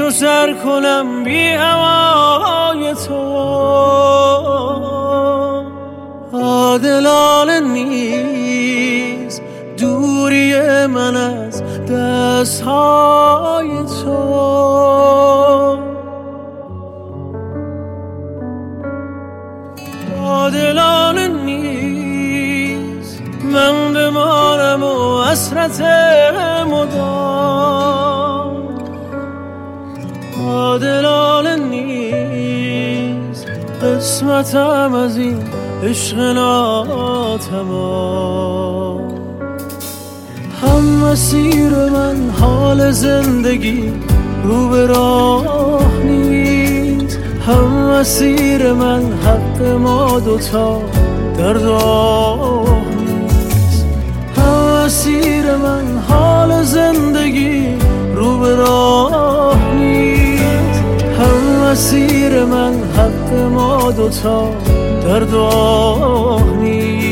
و سر کنم بی هوای تو. عادلانه نیست دوری من از دستهای تو. عادلانه نیست من بمانم و حسرت مدام. عادلانه نیست قسمتم از این عشق ناتمام. هم مسیر من حال زندگی رو به راه نیست، هم مسیر من حق ما دوتا در راه نیست. هم مسیر من حال زندگی رو به راه نیست، هم مسیر من حق ما دوتا در راه نیست.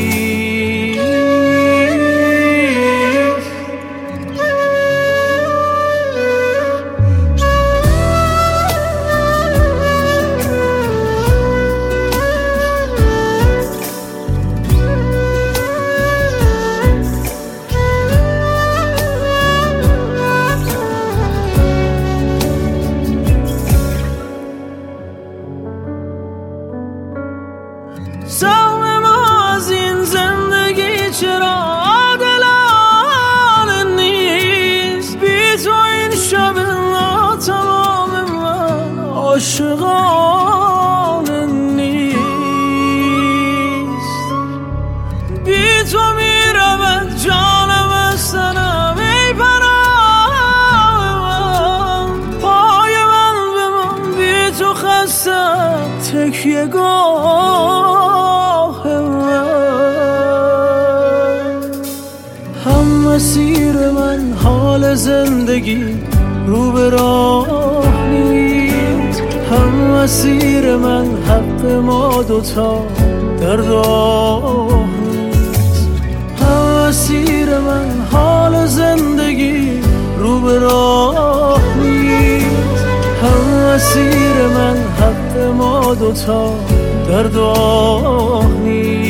سهم ما از این زندگی چرا عادلانه نیست؟ بی تو این شب ناتمام من عاشقانه نیست. بی تو میرود جانم از تنم ای پناه من. پای من بمان بی تو خستم تکیه گاه من. هم مسیر من حال زندگی رو به راه نیست، هم مسیر من حق ما دوتا در راه نیست. هم مسیر من حال زندگی رو به راه نیست، هم مسیر من حق ما دوتا در راه نیست.